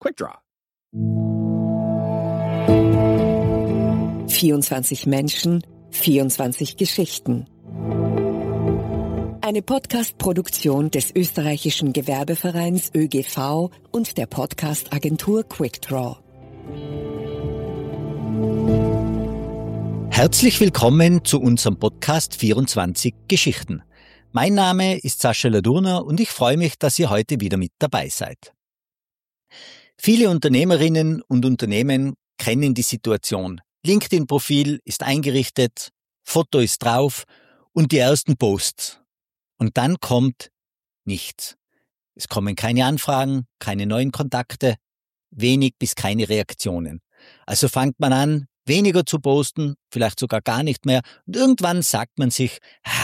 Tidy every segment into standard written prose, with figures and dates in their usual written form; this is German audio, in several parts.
Quick Draw. 24 Menschen, 24 Geschichten. Eine Podcast-Produktion des österreichischen Gewerbevereins ÖGV und der Podcast-Agentur Quick Draw. Herzlich willkommen zu unserem Podcast 24 Geschichten. Mein Name ist Sascha Ladurner und ich freue mich, dass ihr heute wieder mit dabei seid. Viele Unternehmerinnen und Unternehmen kennen die Situation. LinkedIn-Profil ist eingerichtet, Foto ist drauf und die ersten Posts. Und dann kommt nichts. Es kommen keine Anfragen, keine neuen Kontakte, wenig bis keine Reaktionen. Also fängt man an, weniger zu posten, vielleicht sogar gar nicht mehr. Und irgendwann sagt man sich,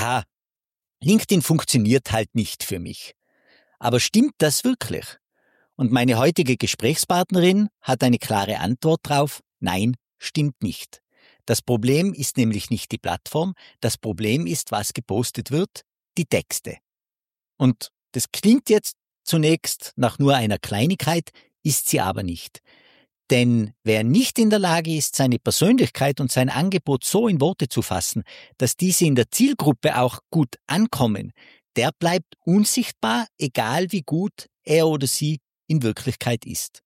LinkedIn funktioniert halt nicht für mich. Aber stimmt das wirklich? Und meine heutige Gesprächspartnerin hat eine klare Antwort drauf: Nein, stimmt nicht. Das Problem ist nämlich nicht die Plattform, das Problem ist, was gepostet wird, die Texte. Und das klingt jetzt zunächst nach nur einer Kleinigkeit, ist sie aber nicht. Denn wer nicht in der Lage ist, seine Persönlichkeit und sein Angebot so in Worte zu fassen, dass diese in der Zielgruppe auch gut ankommen, der bleibt unsichtbar, egal wie gut er oder sie in Wirklichkeit ist.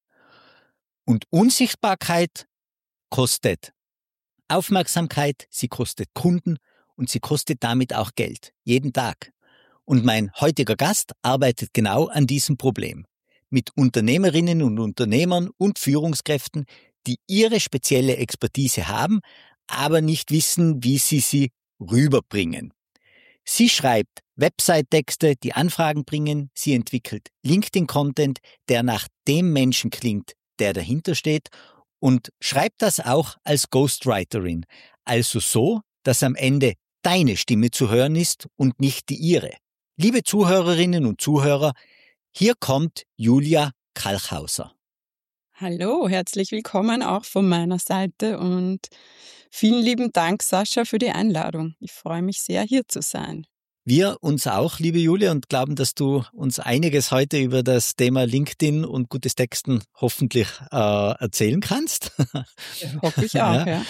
Und Unsichtbarkeit kostet Aufmerksamkeit, sie kostet Kunden und sie kostet damit auch Geld, jeden Tag. Und mein heutiger Gast arbeitet genau an diesem Problem. Mit Unternehmerinnen und Unternehmern und Führungskräften, die ihre spezielle Expertise haben, aber nicht wissen, wie sie rüberbringen. Sie schreibt Website-Texte, die Anfragen bringen, sie entwickelt LinkedIn-Content, der nach dem Menschen klingt, der dahinter steht, und schreibt das auch als Ghostwriterin, also so, dass am Ende deine Stimme zu hören ist und nicht die ihre. Liebe Zuhörerinnen und Zuhörer, hier kommt Julia Kalchhauser. Hallo, herzlich willkommen auch von meiner Seite und vielen lieben Dank, Sascha, für die Einladung. Ich freue mich sehr, hier zu sein. Wir uns auch, liebe Julia, und glauben, dass du uns einiges heute über das Thema LinkedIn und gutes Texten hoffentlich erzählen kannst. Hoffe ich auch, ja.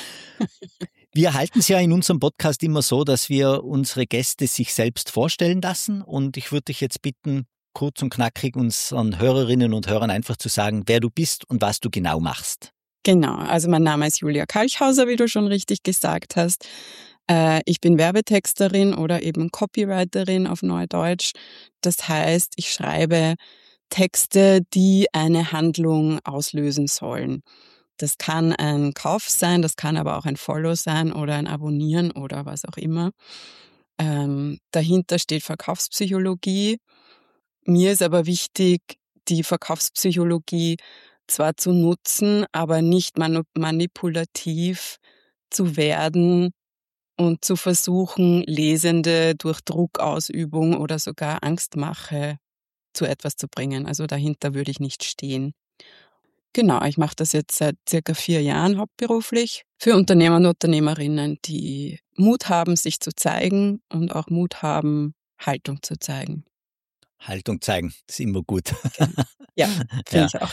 Wir halten es ja in unserem Podcast immer so, dass wir unsere Gäste sich selbst vorstellen lassen, und ich würde dich jetzt bitten, kurz und knackig unseren Hörerinnen und Hörern einfach zu sagen, wer du bist und was du genau machst. Genau, also mein Name ist Julia Kalchhauser, wie du schon richtig gesagt hast. Ich bin Werbetexterin oder eben Copywriterin auf Neudeutsch. Das heißt, ich schreibe Texte, die eine Handlung auslösen sollen. Das kann ein Kauf sein, das kann aber auch ein Follow sein oder ein Abonnieren oder was auch immer. Dahinter steht Verkaufspsychologie. Mir ist aber wichtig, die Verkaufspsychologie zwar zu nutzen, aber nicht manipulativ zu werden und zu versuchen, Lesende durch Druckausübung oder sogar Angstmache zu etwas zu bringen. Also dahinter würde ich nicht stehen. Genau, ich mache das jetzt seit circa 4 Jahren hauptberuflich für Unternehmer und Unternehmerinnen, die Mut haben, sich zu zeigen und auch Mut haben, Haltung zu zeigen. Haltung zeigen, ist immer gut. Ja, finde ich auch.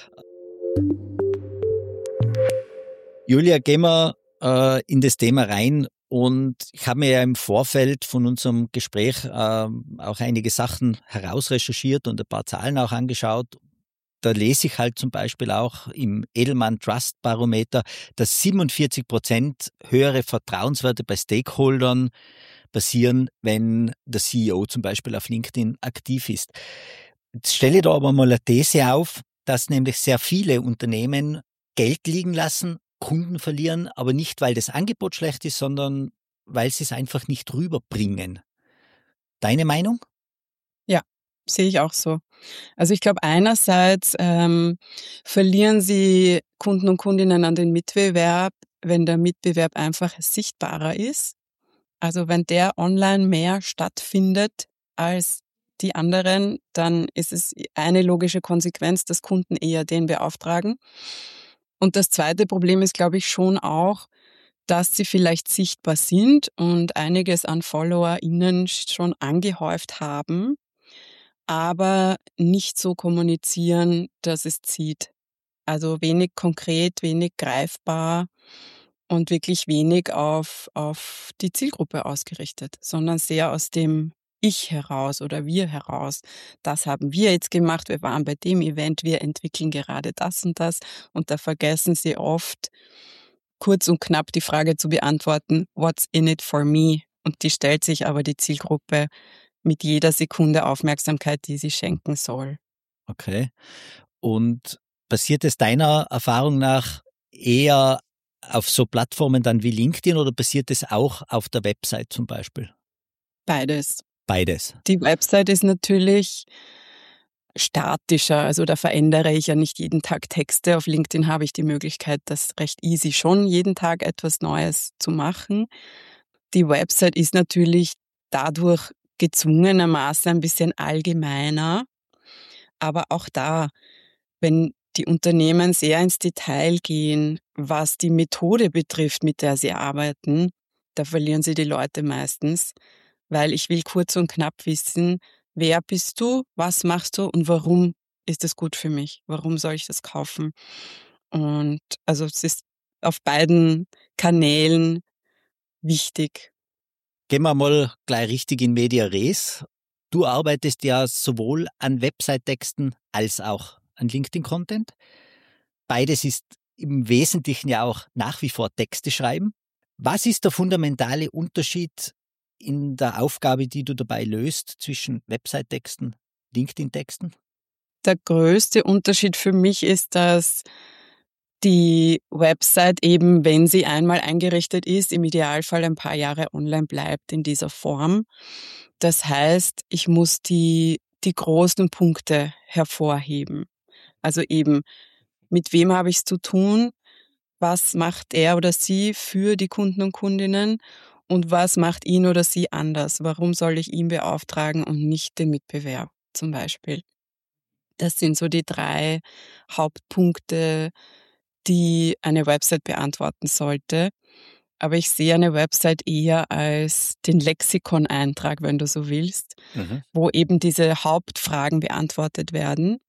Julia, gehen wir in das Thema rein, und ich habe mir ja im Vorfeld von unserem Gespräch auch einige Sachen herausrecherchiert und ein paar Zahlen auch angeschaut. Da lese ich halt zum Beispiel auch im Edelmann Trust Barometer, dass 47% höhere Vertrauenswerte bei Stakeholdern passieren, wenn der CEO zum Beispiel auf LinkedIn aktiv ist. Jetzt stelle ich da aber mal eine These auf, dass nämlich sehr viele Unternehmen Geld liegen lassen, Kunden verlieren, aber nicht, weil das Angebot schlecht ist, sondern weil sie es einfach nicht rüberbringen. Deine Meinung? Ja, sehe ich auch so. Also ich glaube, einerseits verlieren sie Kunden und Kundinnen an den Mitbewerb, wenn der Mitbewerb einfach sichtbarer ist. Also wenn der online mehr stattfindet als die anderen, dann ist es eine logische Konsequenz, dass Kunden eher den beauftragen. Und das zweite Problem ist, glaube ich, schon auch, dass sie vielleicht sichtbar sind und einiges an FollowerInnen schon angehäuft haben, aber nicht so kommunizieren, dass es zieht. Also wenig konkret, wenig greifbar und wirklich wenig auf die Zielgruppe ausgerichtet, sondern sehr aus dem Ich heraus oder wir heraus. Das haben wir jetzt gemacht, wir waren bei dem Event, wir entwickeln gerade das und da vergessen sie oft, kurz und knapp die Frage zu beantworten: „What's in it for me?“ Und die stellt sich aber die Zielgruppe mit jeder Sekunde Aufmerksamkeit, die sie schenken soll. Okay. Und passiert es deiner Erfahrung nach eher auf so Plattformen dann wie LinkedIn oder passiert es auch auf der Website zum Beispiel? Beides. Beides. Die Website ist natürlich statischer, also da verändere ich ja nicht jeden Tag Texte. Auf LinkedIn habe ich die Möglichkeit, das recht easy schon jeden Tag etwas Neues zu machen. Die Website ist natürlich dadurch gezwungenermaßen ein bisschen allgemeiner, aber auch da, wenn die Unternehmen sehr ins Detail gehen, was die Methode betrifft, mit der sie arbeiten, da verlieren sie die Leute meistens, weil ich will kurz und knapp wissen: Wer bist du, was machst du und warum ist es gut für mich? Warum soll ich das kaufen? Und also es ist auf beiden Kanälen wichtig. Gehen wir mal gleich richtig in Media Res. Du arbeitest ja sowohl an Website-Texten als auch an LinkedIn-Content. Beides ist im Wesentlichen ja auch nach wie vor Texte schreiben. Was ist der fundamentale Unterschied in der Aufgabe, die du dabei löst, zwischen Website-Texten, LinkedIn-Texten? Der größte Unterschied für mich ist, dass die Website eben, wenn sie einmal eingerichtet ist, im Idealfall ein paar Jahre online bleibt in dieser Form. Das heißt, ich muss die großen Punkte hervorheben. Also eben, mit wem habe ich es zu tun? Was macht er oder sie für die Kunden und Kundinnen? Und was macht ihn oder sie anders? Warum soll ich ihn beauftragen und nicht den Mitbewerb zum Beispiel? Das sind so die 3 Hauptpunkte, die eine Website beantworten sollte. Aber ich sehe eine Website eher als den Lexikon-Eintrag, wenn du so willst, Mhm. wo eben diese Hauptfragen beantwortet werden.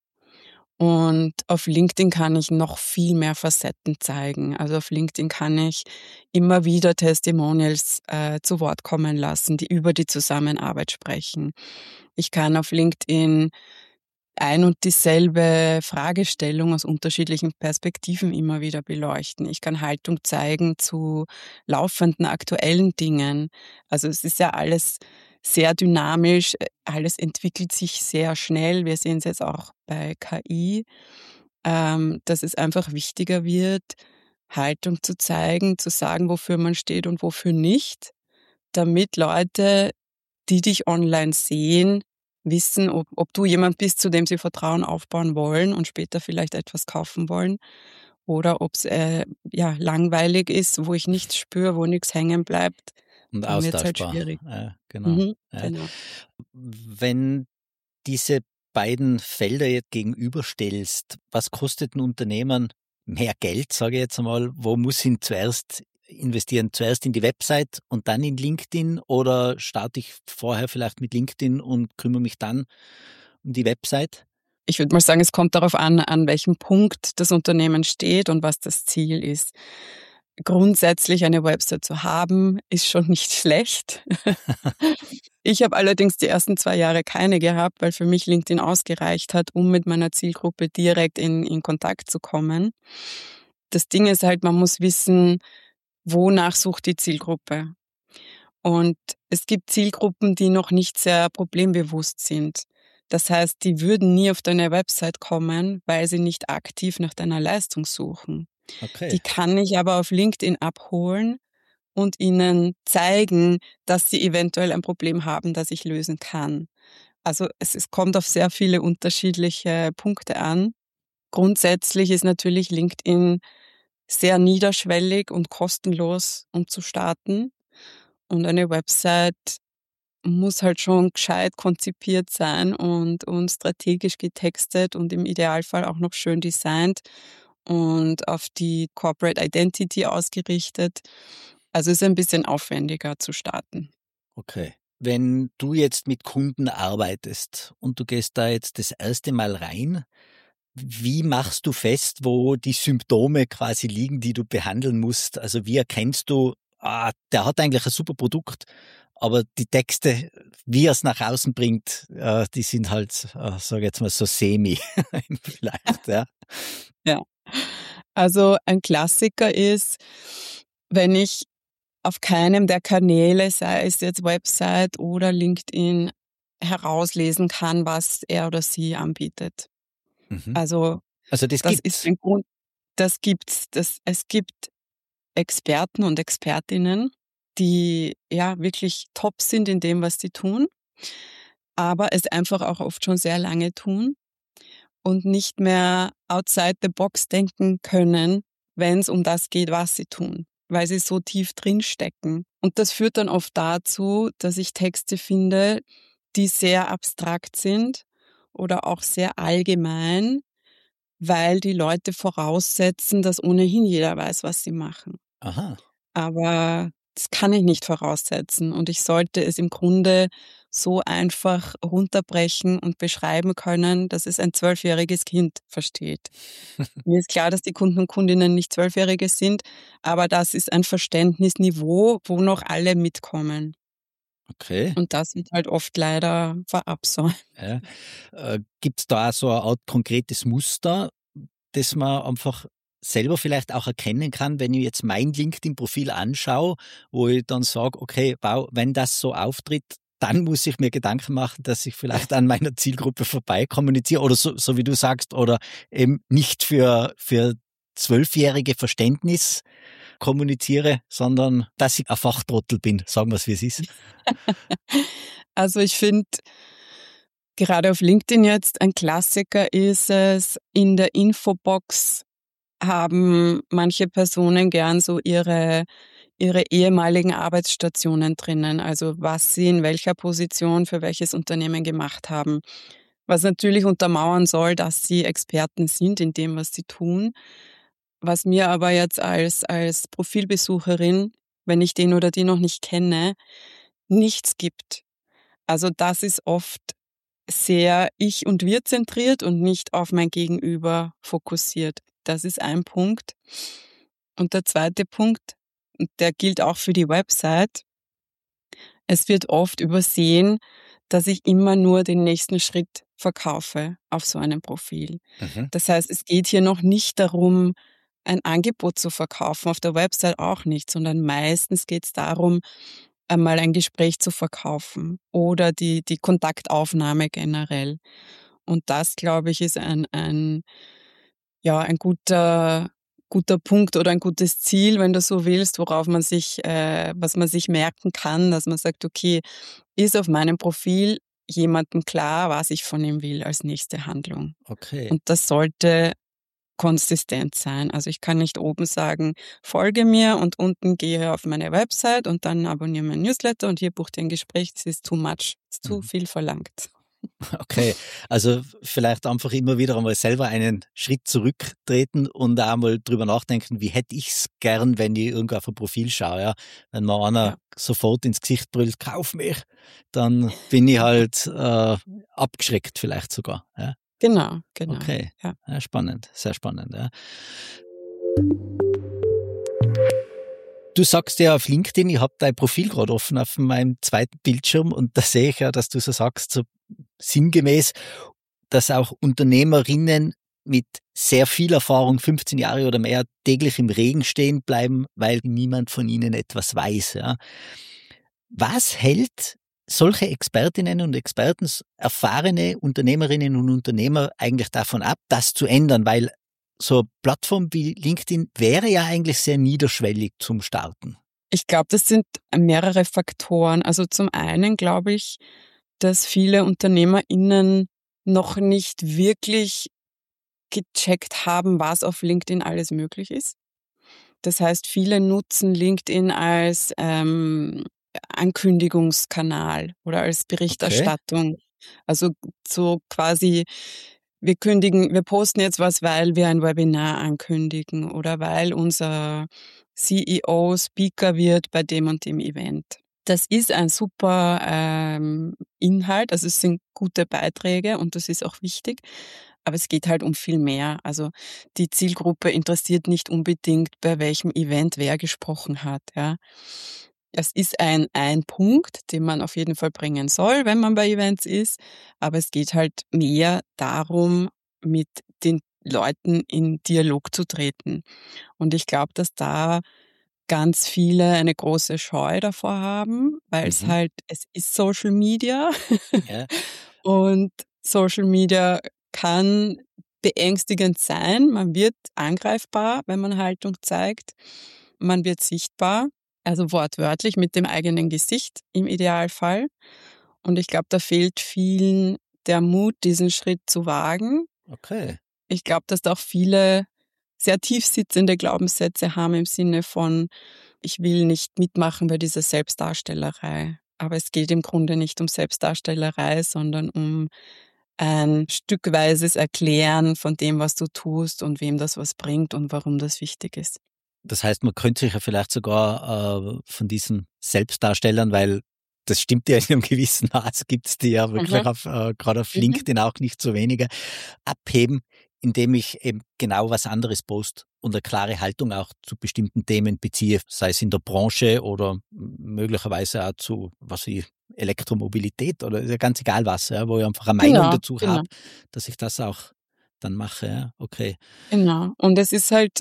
Und auf LinkedIn kann ich noch viel mehr Facetten zeigen. Also auf LinkedIn kann ich immer wieder Testimonials zu Wort kommen lassen, die über die Zusammenarbeit sprechen. Ich kann auf LinkedIn ein und dieselbe Fragestellung aus unterschiedlichen Perspektiven immer wieder beleuchten. Ich kann Haltung zeigen zu laufenden aktuellen Dingen. Also es ist ja alles sehr dynamisch, alles entwickelt sich sehr schnell. Wir sehen es jetzt auch bei KI, dass es einfach wichtiger wird, Haltung zu zeigen, zu sagen, wofür man steht und wofür nicht, damit Leute, die dich online sehen, wissen, ob du jemand bist, zu dem sie Vertrauen aufbauen wollen und später vielleicht etwas kaufen wollen, oder ob's, ja, langweilig ist, wo ich nichts spüre, wo nichts hängen bleibt, Und dann wird's halt austauschbar. schwierig. Ja, genau. Mhm, Ja. genau. Wenn diese beiden Felder jetzt gegenüberstellst, was kostet ein Unternehmen mehr Geld, sage ich jetzt einmal? Wo muss ich zuerst investieren? Zuerst in die Website und dann in LinkedIn oder starte ich vorher vielleicht mit LinkedIn und kümmere mich dann um die Website? Ich würde mal sagen, es kommt darauf an welchem Punkt das Unternehmen steht und was das Ziel ist. Grundsätzlich eine Website zu haben, ist schon nicht schlecht. Ich habe allerdings die ersten 2 Jahre keine gehabt, weil für mich LinkedIn ausgereicht hat, um mit meiner Zielgruppe direkt in Kontakt zu kommen. Das Ding ist halt, man muss wissen, wonach sucht die Zielgruppe. Und es gibt Zielgruppen, die noch nicht sehr problembewusst sind. Das heißt, die würden nie auf deine Website kommen, weil sie nicht aktiv nach deiner Leistung suchen. Okay. Die kann ich aber auf LinkedIn abholen und ihnen zeigen, dass sie eventuell ein Problem haben, das ich lösen kann. Also es kommt auf sehr viele unterschiedliche Punkte an. Grundsätzlich ist natürlich LinkedIn sehr niederschwellig und kostenlos, um zu starten. Und eine Website muss halt schon gescheit konzipiert sein und strategisch getextet und im Idealfall auch noch schön designt und auf die Corporate Identity ausgerichtet. Also ist ein bisschen aufwendiger zu starten. Okay. Wenn du jetzt mit Kunden arbeitest und du gehst da jetzt das erste Mal rein, wie machst du fest, wo die Symptome quasi liegen, die du behandeln musst? Also wie erkennst du, der hat eigentlich ein super Produkt, aber die Texte, wie er es nach außen bringt, die sind halt, sage jetzt mal so semi vielleicht, ja. Ja. Also ein Klassiker ist, wenn ich auf keinem der Kanäle, sei es jetzt Website oder LinkedIn, herauslesen kann, was er oder sie anbietet. Mhm. Also Also das das ist gibt's. ein Grund, das gibt's. Es gibt Experten und Expertinnen, die ja wirklich top sind in dem, was sie tun, aber es einfach auch oft schon sehr lange tun und nicht mehr outside the box denken können, wenn es um das geht, was sie tun, weil sie so tief drin stecken. Und das führt dann oft dazu, dass ich Texte finde, die sehr abstrakt sind oder auch sehr allgemein, weil die Leute voraussetzen, dass ohnehin jeder weiß, was sie machen. Aha. Aber das kann ich nicht voraussetzen und ich sollte es im Grunde so einfach runterbrechen und beschreiben können, dass es ein 12-jähriges Kind versteht. Mir ist klar, dass die Kunden und Kundinnen nicht 12-Jährige sind, aber das ist ein Verständnisniveau, wo noch alle mitkommen. Okay. Und das wird halt oft leider verabsäumt. Ja. Gibt es da auch so eine Art konkretes Muster, das man einfach selber vielleicht auch erkennen kann, wenn ich jetzt mein LinkedIn-Profil anschaue, wo ich dann sage, okay, wow, wenn das so auftritt, dann muss ich mir Gedanken machen, dass ich vielleicht an meiner Zielgruppe vorbei kommuniziere oder so wie du sagst, oder eben nicht für 12-jährige Verständnis kommuniziere, sondern dass ich ein Fachtrottel bin, sagen wir es, wie es ist. Also ich finde, gerade auf LinkedIn jetzt ein Klassiker ist es, in der Infobox haben manche Personen gern so ihre ehemaligen Arbeitsstationen drinnen, also was sie in welcher Position für welches Unternehmen gemacht haben. Was natürlich untermauern soll, dass sie Experten sind in dem, was sie tun. Was mir aber jetzt als Profilbesucherin, wenn ich den oder die noch nicht kenne, nichts gibt. Also das ist oft sehr ich und wir zentriert und nicht auf mein Gegenüber fokussiert. Das ist ein Punkt. Und der zweite Punkt, und der gilt auch für die Website, es wird oft übersehen, dass ich immer nur den nächsten Schritt verkaufe auf so einem Profil. Mhm. Das heißt, es geht hier noch nicht darum, ein Angebot zu verkaufen, auf der Website auch nicht, sondern meistens geht es darum, einmal ein Gespräch zu verkaufen oder die Kontaktaufnahme generell. Und das, glaube ich, ist ein guter Punkt oder ein gutes Ziel, wenn du so willst, was man sich merken kann, dass man sagt, okay, ist auf meinem Profil jemandem klar, was ich von ihm will als nächste Handlung. Okay. Und das sollte konsistent sein. Also ich kann nicht oben sagen, folge mir und unten gehe auf meine Website und dann abonniere mein Newsletter und hier bucht ihr ein Gespräch. Das ist too much, das ist zu Mhm. viel verlangt. Okay, also vielleicht einfach immer wieder einmal selber einen Schritt zurücktreten und auch einmal drüber nachdenken, wie hätte ich es gern, wenn ich irgendwo auf ein Profil schaue. Ja? Wenn mir einer Ja, sofort ins Gesicht brüllt, kauf mich, dann bin ich halt abgeschreckt vielleicht sogar. Ja? genau, Okay, ja. ja, spannend, sehr spannend. Ja. Du sagst ja auf LinkedIn, ich habe dein Profil gerade offen auf meinem zweiten Bildschirm und da sehe ich ja, dass du so sagst, so sinngemäß, dass auch Unternehmerinnen mit sehr viel Erfahrung, 15 Jahre oder mehr, täglich im Regen stehen bleiben, weil niemand von ihnen etwas weiß. Ja. Was hält solche Expertinnen und Experten, erfahrene Unternehmerinnen und Unternehmer eigentlich davon ab, das zu ändern? Weil so eine Plattform wie LinkedIn wäre ja eigentlich sehr niederschwellig zum Starten. Ich glaube, das sind mehrere Faktoren. Also zum einen glaube ich, dass viele UnternehmerInnen noch nicht wirklich gecheckt haben, was auf LinkedIn alles möglich ist. Das heißt, viele nutzen LinkedIn als Ankündigungskanal oder als Okay. Berichterstattung. Also so quasi, wir posten jetzt was, weil wir ein Webinar ankündigen oder weil unser CEO Speaker wird bei dem und dem Event. Das ist ein super Inhalt, also es sind gute Beiträge und das ist auch wichtig. Aber es geht halt um viel mehr. Also die Zielgruppe interessiert nicht unbedingt, bei welchem Event wer gesprochen hat. Ja. Es ist ein Punkt, den man auf jeden Fall bringen soll, wenn man bei Events ist. Aber es geht halt mehr darum, mit den Leuten in Dialog zu treten. Und ich glaube, dass da ganz viele eine große Scheu davor haben, weil Mhm. es ist Social Media Ja. und Social Media kann beängstigend sein. Man wird angreifbar, wenn man Haltung zeigt. Man wird sichtbar, also wortwörtlich mit dem eigenen Gesicht im Idealfall. Und ich glaube, da fehlt vielen der Mut, diesen Schritt zu wagen. Okay. Ich glaube, dass da auch viele sehr tief sitzende Glaubenssätze haben im Sinne von, ich will nicht mitmachen bei dieser Selbstdarstellerei. Aber es geht im Grunde nicht um Selbstdarstellerei, sondern um ein stückweises Erklären von dem, was du tust und wem das was bringt und warum das wichtig ist. Das heißt, man könnte sich ja vielleicht sogar von diesen Selbstdarstellern, weil das stimmt ja in einem gewissen Maß, gibt es die ja wirklich Mhm. gerade auf Mhm. LinkedIn auch nicht so wenige, abheben, indem ich eben genau was anderes poste und eine klare Haltung auch zu bestimmten Themen beziehe, sei es in der Branche oder möglicherweise auch zu Elektromobilität oder ist ja ganz egal was, ja, wo ich einfach eine Meinung Genau, dazu genau, habe, dass ich das auch dann mache. Ja, okay. genau. Und es ist halt,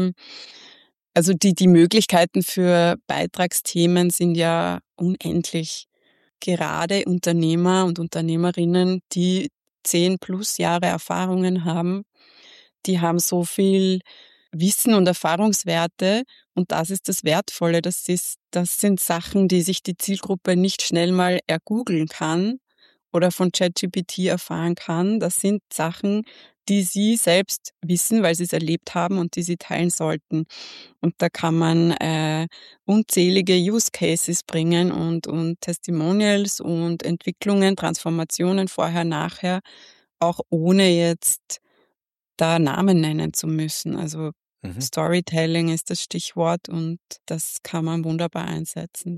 also die Möglichkeiten für Beitragsthemen sind ja unendlich. Gerade Unternehmer und Unternehmerinnen, die 10+ Jahre Erfahrungen haben, die haben so viel Wissen und Erfahrungswerte und das ist das Wertvolle. Das sind Sachen, die sich die Zielgruppe nicht schnell mal ergoogeln kann oder von ChatGPT erfahren kann. Das sind Sachen, die sie selbst wissen, weil sie es erlebt haben und die sie teilen sollten. Und da kann man unzählige Use Cases bringen und Testimonials und Entwicklungen, Transformationen vorher, nachher, auch ohne jetzt da Namen nennen zu müssen. Also Mhm. Storytelling ist das Stichwort und das kann man wunderbar einsetzen.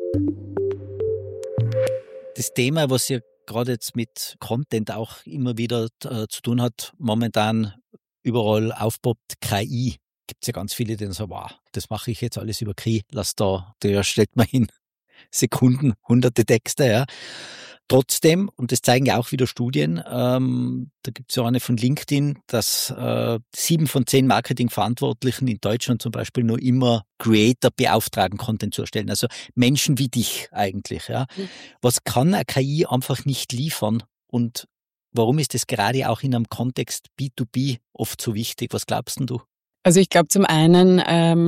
Das Thema, was ja gerade jetzt mit Content auch immer wieder zu tun hat, momentan überall aufpoppt, KI. Gibt es ja ganz viele, die dann sagen, wow, das mache ich jetzt alles über KI, der stellt man in Sekunden hunderte Texte, ja. Trotzdem, und das zeigen ja auch wieder Studien, da gibt es ja eine von LinkedIn, dass 7 von 10 Marketingverantwortlichen in Deutschland zum Beispiel nur immer Creator beauftragen, Content zu erstellen. Also Menschen wie dich eigentlich, ja. Mhm. Was kann eine KI einfach nicht liefern und warum ist das gerade auch in einem Kontext B2B oft so wichtig? Was glaubst denn du? Also ich glaube zum einen,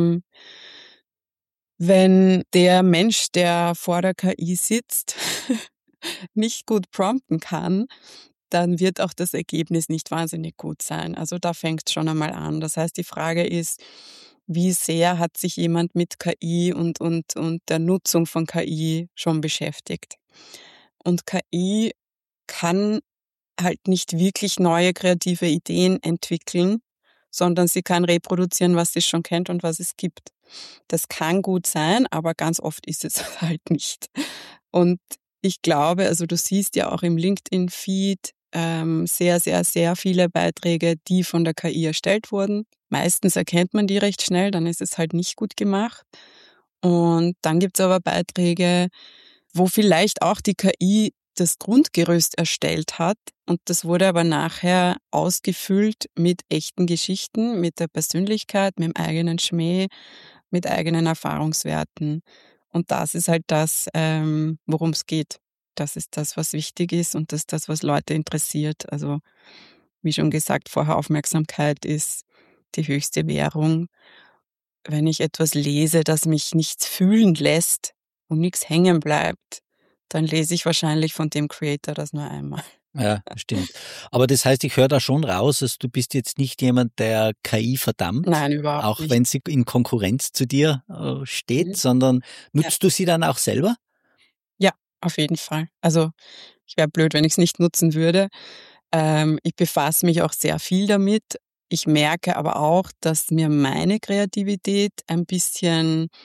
wenn der Mensch, der vor der KI sitzt, nicht gut prompten kann, dann wird auch das Ergebnis nicht wahnsinnig gut sein. Also da fängt es schon einmal an. Das heißt, die Frage ist, wie sehr hat sich jemand mit KI und der Nutzung von KI schon beschäftigt? Und KI kann halt nicht wirklich neue kreative Ideen entwickeln, sondern sie kann reproduzieren, was sie schon kennt und was es gibt. Das kann gut sein, aber ganz oft ist es halt nicht. Und ich glaube, also du siehst ja auch im LinkedIn-Feed sehr, sehr, sehr viele Beiträge, die von der KI erstellt wurden. Meistens erkennt man die recht schnell, dann ist es halt nicht gut gemacht. Und dann gibt es aber Beiträge, wo vielleicht auch die KI das Grundgerüst erstellt hat und das wurde aber nachher ausgefüllt mit echten Geschichten, mit der Persönlichkeit, mit dem eigenen Schmäh, mit eigenen Erfahrungswerten. Und das ist halt das, worum es geht. Das ist das, was wichtig ist und das ist das, was Leute interessiert. Also wie schon gesagt, vorher Aufmerksamkeit ist die höchste Währung. Wenn ich etwas lese, das mich nichts fühlen lässt und nichts hängen bleibt, dann lese ich wahrscheinlich von dem Creator das nur einmal. Ja, stimmt. Aber das heißt, ich höre da schon raus, also du bist jetzt nicht jemand, der KI verdammt, Nein, überhaupt auch nicht. wenn sie in Konkurrenz zu dir steht, Mhm. sondern Ja. nutzt du sie dann auch selber? Ja, auf jeden Fall. Also ich wäre blöd, wenn ich es nicht nutzen würde. Ich befasse mich auch sehr viel damit. Ich merke aber auch, dass mir meine Kreativität ein bisschen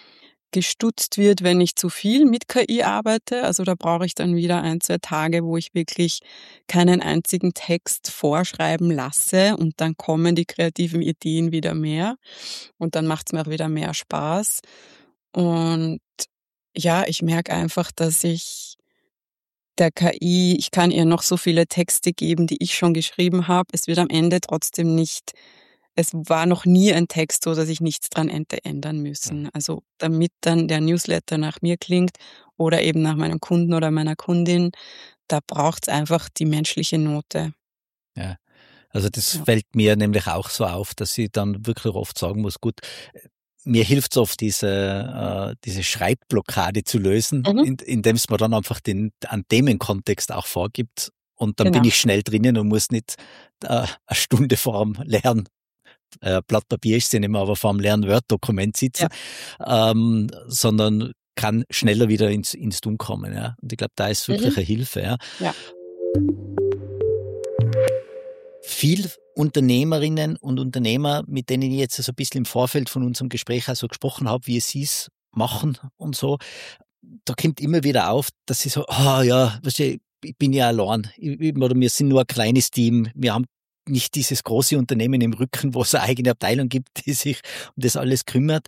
gestutzt wird, wenn ich zu viel mit KI arbeite. Also da brauche ich dann wieder 1, 2 Tage, wo ich wirklich keinen einzigen Text vorschreiben lasse und dann kommen die kreativen Ideen wieder mehr und dann macht es mir auch wieder mehr Spaß. Und ja, ich merke einfach, dass ich kann ihr noch so viele Texte geben, die ich schon geschrieben habe. Es wird am Ende trotzdem nicht es war noch nie ein Text so, dass ich nichts dran hätte ändern müssen. Also, damit dann der Newsletter nach mir klingt oder eben nach meinem Kunden oder meiner Kundin, da braucht's einfach die menschliche Note. Ja. Also das Ja. fällt mir nämlich auch so auf, dass ich dann wirklich oft sagen muss, gut, mir hilft's oft, diese Schreibblockade zu lösen, Mhm. indem es mir dann einfach einen Themenkontext auch vorgibt. Und dann bin Genau. ich schnell drinnen und muss nicht 'ne Stunde vorm leeren Blatt Papier ist ja nicht mehr, aber vorm leeren Word-Dokument sitzen, Ja. sondern kann schneller wieder ins Tun kommen. Ja. Und ich glaube, da ist Mhm. wirklich eine Hilfe. Ja. Ja. Viel Unternehmerinnen und Unternehmer, mit denen ich jetzt so ein bisschen im Vorfeld von unserem Gespräch also gesprochen habe, wie sie es machen und so, da kommt immer wieder auf, dass sie so, ja, weißt du, ich bin ja allein, oder wir sind nur ein kleines Team, wir haben nicht dieses große Unternehmen im Rücken, wo es eine eigene Abteilung gibt, die sich um das alles kümmert.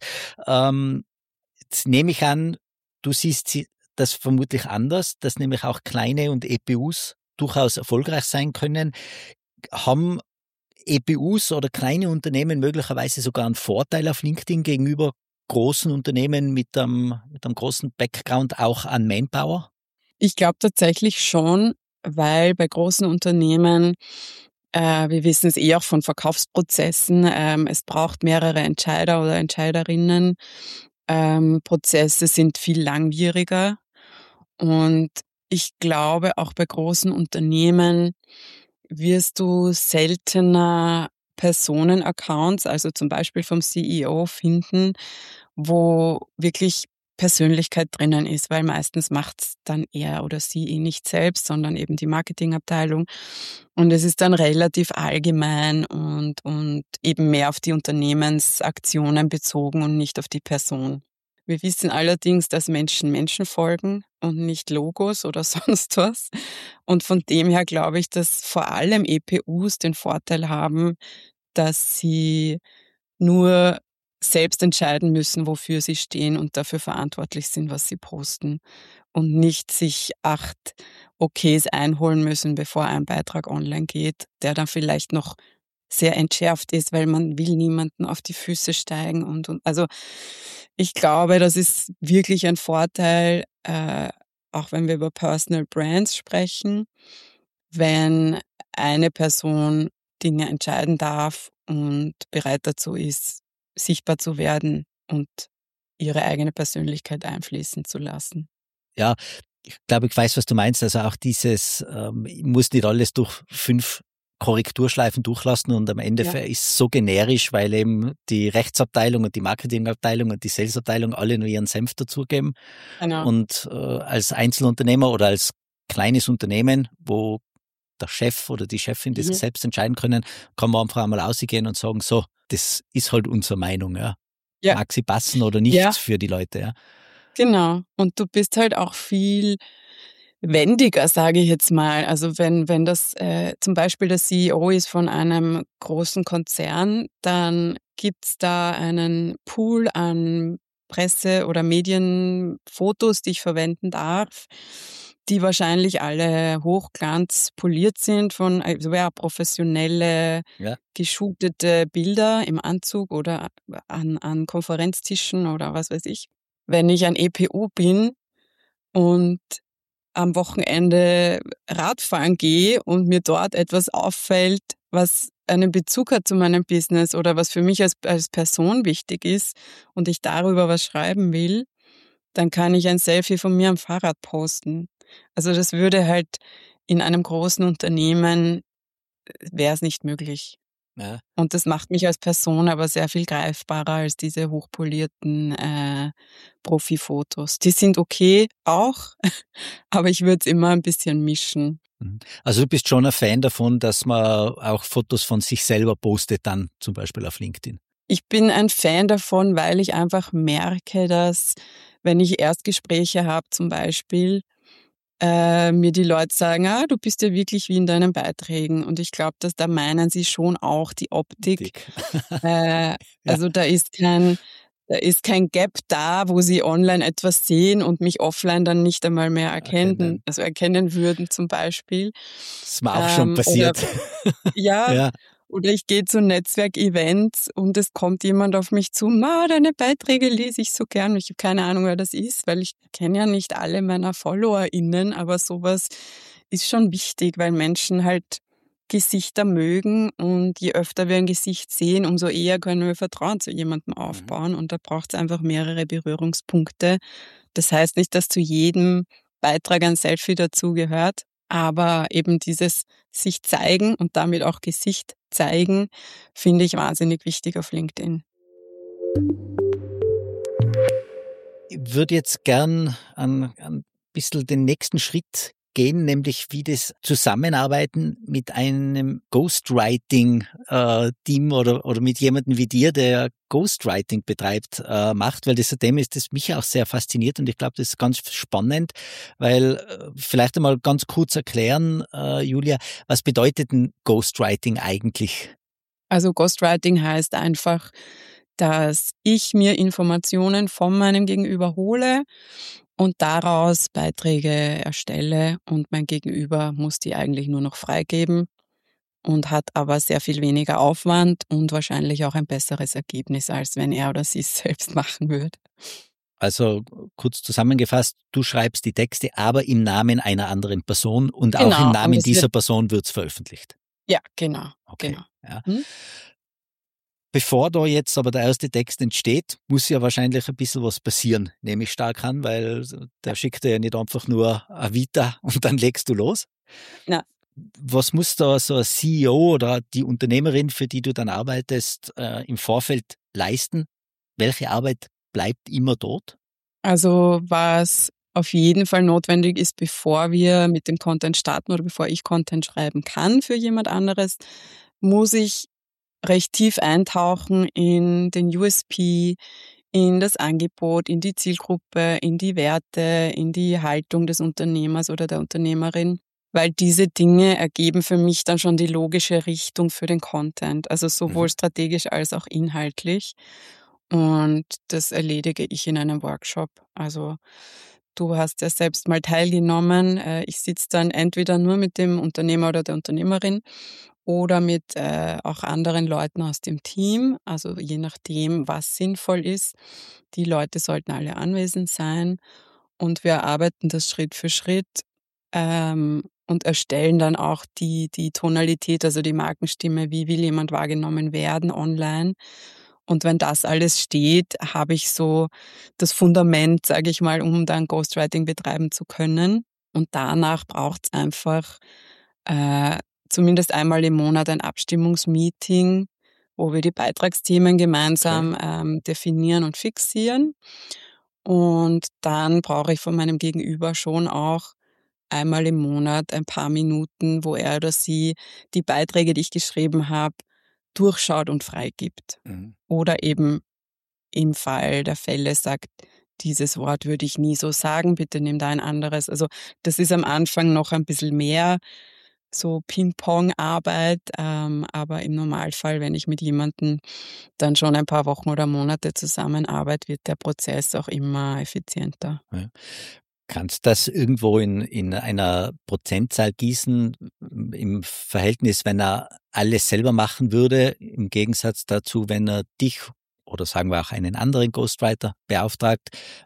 Jetzt nehme ich an, du siehst das vermutlich anders, dass nämlich auch kleine und EPUs durchaus erfolgreich sein können. Haben EPUs oder kleine Unternehmen möglicherweise sogar einen Vorteil auf LinkedIn gegenüber großen Unternehmen mit einem großen Background auch an Manpower? Ich glaube tatsächlich schon, weil bei großen Unternehmen, wir wissen es auch von Verkaufsprozessen, es braucht mehrere Entscheider oder Entscheiderinnen. Prozesse sind viel langwieriger und ich glaube, auch bei großen Unternehmen wirst du seltener Personenaccounts, also zum Beispiel vom CEO, finden, wo wirklich Persönlichkeit drinnen ist, weil meistens macht's dann er oder sie nicht selbst, sondern eben die Marketingabteilung. Und es ist dann relativ allgemein und eben mehr auf die Unternehmensaktionen bezogen und nicht auf die Person. Wir wissen allerdings, dass Menschen Menschen folgen und nicht Logos oder sonst was. Und von dem her glaube ich, dass vor allem EPUs den Vorteil haben, dass sie nur selbst entscheiden müssen, wofür sie stehen und dafür verantwortlich sind, was sie posten und nicht sich 8 Okays einholen müssen, bevor ein Beitrag online geht, der dann vielleicht noch sehr entschärft ist, weil man will niemanden auf die Füße steigen und. Also, ich glaube, das ist wirklich ein Vorteil, auch wenn wir über Personal Brands sprechen, wenn eine Person Dinge entscheiden darf und bereit dazu ist, sichtbar zu werden und ihre eigene Persönlichkeit einfließen zu lassen. Ja, ich glaube, ich weiß, was du meinst. Also auch dieses, ich muss nicht alles durch 5 Korrekturschleifen durchlassen und am Ende Ja, ist es so generisch, weil eben die Rechtsabteilung und die Marketingabteilung und die Salesabteilung alle nur ihren Senf dazugeben. genau. Und als Einzelunternehmer oder als kleines Unternehmen, wo der Chef oder die Chefin das Mhm. selbst entscheiden können, kann man einfach einmal rausgehen und sagen, so, das ist halt unsere Meinung. Ja. Ja, Mag sie passen oder nicht ja, für die Leute. Ja. genau. Und du bist halt auch viel wendiger, sage ich jetzt mal. Also wenn das zum Beispiel der CEO ist von einem großen Konzern, dann gibt's da einen Pool an Presse- oder Medienfotos, die ich verwenden darf, die wahrscheinlich alle hochglanzpoliert sind von also ja, professionelle, Ja. geshootete Bilder im Anzug oder an Konferenztischen oder was weiß ich. Wenn ich ein EPU bin und am Wochenende Radfahren gehe und mir dort etwas auffällt, was einen Bezug hat zu meinem Business oder was für mich als Person wichtig ist und ich darüber was schreiben will, dann kann ich ein Selfie von mir am Fahrrad posten. Also das würde halt in einem großen Unternehmen wäre es nicht möglich. Ja. Und das macht mich als Person aber sehr viel greifbarer als diese hochpolierten, Profifotos. Die sind okay auch, aber ich würde es immer ein bisschen mischen. Mhm. Also du bist schon ein Fan davon, dass man auch Fotos von sich selber postet, dann zum Beispiel auf LinkedIn. Ich bin ein Fan davon, weil ich einfach merke, dass, wenn ich Erstgespräche habe zum Beispiel, mir die Leute sagen, du bist ja wirklich wie in deinen Beiträgen. Und ich glaube, da meinen sie schon auch die Optik. Dick. Äh, Ja. also da ist kein Gap da, wo sie online etwas sehen und mich offline dann nicht einmal mehr Erkennen. erkennen würden zum Beispiel. Das ist mir auch schon Oder passiert. ja, Ja. oder ich gehe zu Netzwerkevents und es kommt jemand auf mich zu, deine Beiträge lese ich so gern. Ich habe keine Ahnung, wer das ist, weil ich kenne ja nicht alle meiner FollowerInnen, aber sowas ist schon wichtig, weil Menschen halt Gesichter mögen und je öfter wir ein Gesicht sehen, umso eher können wir Vertrauen zu jemandem aufbauen und da braucht es einfach mehrere Berührungspunkte. Das heißt nicht, dass zu jedem Beitrag ein Selfie dazugehört, aber eben dieses sich zeigen und damit auch Gesicht zeigen, finde ich wahnsinnig wichtig auf LinkedIn. Ich würde jetzt gern ein bisschen den nächsten Schritt gehen, nämlich wie das Zusammenarbeiten mit einem Ghostwriting-Team oder mit jemandem wie dir, der Ghostwriting betreibt, macht, weil das ein Thema ist, das mich auch sehr fasziniert und ich glaube, das ist ganz spannend, weil vielleicht einmal ganz kurz erklären, Julia, was bedeutet ein Ghostwriting eigentlich? Also Ghostwriting heißt einfach, dass ich mir Informationen von meinem Gegenüber hole und daraus Beiträge erstelle und mein Gegenüber muss die eigentlich nur noch freigeben und hat aber sehr viel weniger Aufwand und wahrscheinlich auch ein besseres Ergebnis, als wenn er oder sie es selbst machen würde. Also kurz zusammengefasst, du schreibst die Texte, aber im Namen einer anderen Person und auch im Genau, und Namen es wird, dieser Person wird's veröffentlicht. ja, genau, Okay. genau. Ja. Hm? Bevor da jetzt aber der erste Text entsteht, muss ja wahrscheinlich ein bisschen was passieren, nehme ich stark an, weil der schickt dir ja nicht einfach nur eine Vita und dann legst du los. Na, Was muss da so ein CEO oder die Unternehmerin, für die du dann arbeitest, im Vorfeld leisten? Welche Arbeit bleibt immer dort? also was auf jeden Fall notwendig ist, bevor wir mit dem Content starten oder bevor ich Content schreiben kann für jemand anderes, muss ich recht tief eintauchen in den USP, in das Angebot, in die Zielgruppe, in die Werte, in die Haltung des Unternehmers oder der Unternehmerin, weil diese Dinge ergeben für mich dann schon die logische Richtung für den Content, also sowohl Mhm. strategisch als auch inhaltlich. Und das erledige ich in einem Workshop. Also du hast ja selbst mal teilgenommen. Ich sitze dann entweder nur mit dem Unternehmer oder der Unternehmerin oder mit auch anderen Leuten aus dem Team, also je nachdem, was sinnvoll ist. Die Leute sollten alle anwesend sein und wir arbeiten das Schritt für Schritt und erstellen dann auch die Tonalität, also die Markenstimme, wie will jemand wahrgenommen werden online. Und wenn das alles steht, habe ich so das Fundament, sage ich mal, um dann Ghostwriting betreiben zu können. Und danach braucht es einfach äh, zumindest einmal im Monat ein Abstimmungsmeeting, wo wir die Beitragsthemen Okay. gemeinsam definieren und fixieren. Und dann brauche ich von meinem Gegenüber schon auch einmal im Monat ein paar Minuten, wo er oder sie die Beiträge, die ich geschrieben habe, durchschaut und freigibt. Mhm. Oder eben im Fall der Fälle sagt, dieses Wort würde ich nie so sagen, bitte nimm da ein anderes. Also das ist am Anfang noch ein bisschen mehr so Ping-Pong-Arbeit, aber im Normalfall, wenn ich mit jemandem dann schon ein paar Wochen oder Monate zusammenarbeite, wird der Prozess auch immer effizienter. Ja. Kannst das irgendwo in einer Prozentzahl gießen im Verhältnis, wenn er alles selber machen würde, im Gegensatz dazu, wenn er dich oder sagen wir auch einen anderen Ghostwriter beauftragt?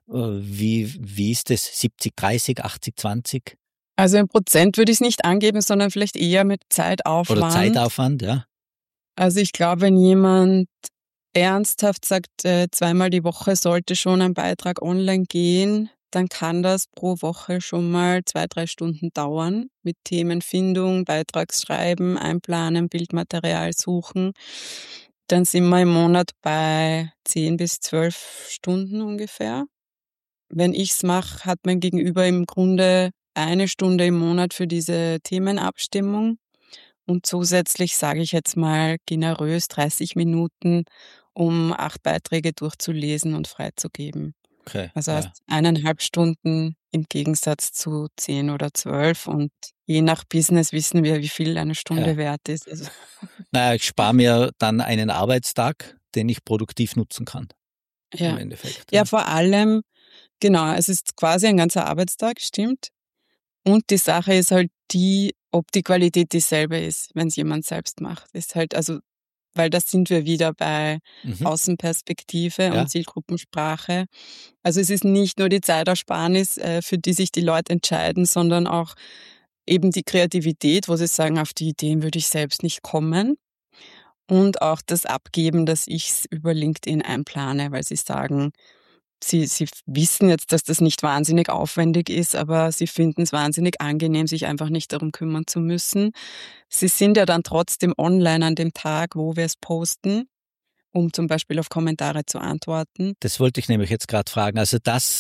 Wie ist das? 70-30, 80-20 Also in Prozent würde ich es nicht angeben, sondern vielleicht eher mit oder Zeitaufwand. Zeitaufwand? Ja, Also ich glaube, wenn jemand ernsthaft sagt, zweimal die Woche sollte schon ein Beitrag online gehen, dann kann das pro Woche schon mal 2-3 Stunden dauern mit Themenfindung, Beitragsschreiben, einplanen, Bildmaterial suchen. Dann sind wir im Monat bei 10 bis 12 Stunden ungefähr. Wenn ich's mache, hat mein Gegenüber im Grunde 1 Stunde im Monat für diese Themenabstimmung Und zusätzlich sage ich jetzt mal generös 30 Minuten, um 8 Beiträge durchzulesen und freizugeben. Okay, Also ja. heißt 1,5 Stunden im Gegensatz zu 10 oder 12 und je nach Business wissen wir, wie viel eine Stunde wert ist. Also Naja, ich spare mir dann einen Arbeitstag, den ich produktiv nutzen kann, im ja. Endeffekt. Ja, vor allem, genau, es ist quasi ein ganzer Arbeitstag, stimmt. Und die Sache ist halt die, ob die Qualität dieselbe ist, wenn es jemand selbst macht. Ist halt, also, weil da sind wir wieder bei Mhm. Außenperspektive Ja. und Zielgruppensprache. Also es ist nicht nur die Zeitersparnis, für die sich die Leute entscheiden, sondern auch eben die Kreativität, wo sie sagen, auf die Ideen würde ich selbst nicht kommen. Und auch das Abgeben, dass ich's über LinkedIn einplane, weil sie sagen, sie wissen jetzt, dass das nicht wahnsinnig aufwendig ist, aber sie finden es wahnsinnig angenehm, sich einfach nicht darum kümmern zu müssen. Sie sind ja dann trotzdem online an dem Tag, wo wir es posten, um zum Beispiel auf Kommentare zu antworten. Das wollte ich nämlich jetzt gerade fragen. Also das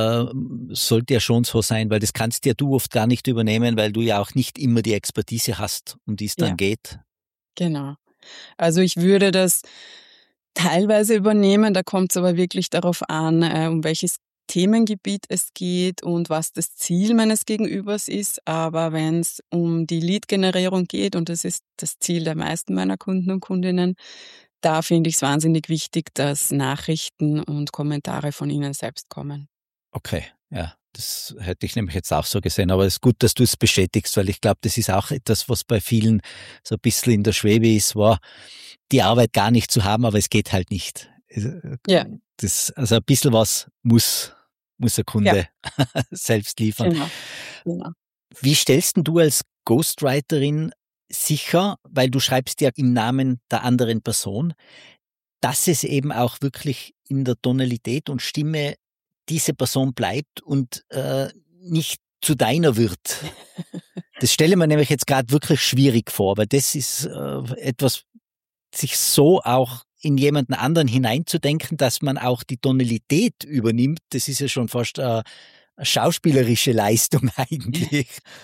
sollte ja schon so sein, weil das kannst ja du oft gar nicht übernehmen, weil du ja auch nicht immer die Expertise hast, um die es dann Ja, geht. genau. Also ich würde das teilweise übernehmen, da kommt es aber wirklich darauf an, um welches Themengebiet es geht und was das Ziel meines Gegenübers ist. Aber wenn es um die Lead-Generierung geht, und das ist das Ziel der meisten meiner Kunden und Kundinnen, da finde ich es wahnsinnig wichtig, dass Nachrichten und Kommentare von ihnen selbst kommen. Okay, ja, das hätte ich nämlich jetzt auch so gesehen. Aber es ist gut, dass du es bestätigst, weil ich glaube, das ist auch etwas, was bei vielen so ein bisschen in der Schwebe ist, war die Arbeit gar nicht zu haben, aber es geht halt nicht. Ja, Also ein bisschen was muss der ja, Kunde selbst liefern. genau, genau. Wie stellst denn du als Ghostwriterin sicher, weil du schreibst ja im Namen der anderen Person, dass es eben auch wirklich in der Tonalität und Stimme diese Person bleibt und nicht zu deiner wird? Das stelle ich mir nämlich jetzt gerade wirklich schwierig vor, weil das ist etwas, sich so auch in jemanden anderen hineinzudenken, dass man auch die Tonalität übernimmt, das ist ja schon fast eine schauspielerische Leistung eigentlich.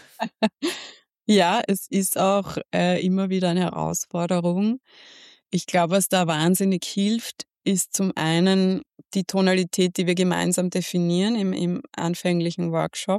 Ja, es ist auch immer wieder eine Herausforderung. Ich glaube, was da wahnsinnig hilft, ist zum einen die Tonalität, die wir gemeinsam definieren im anfänglichen Workshop.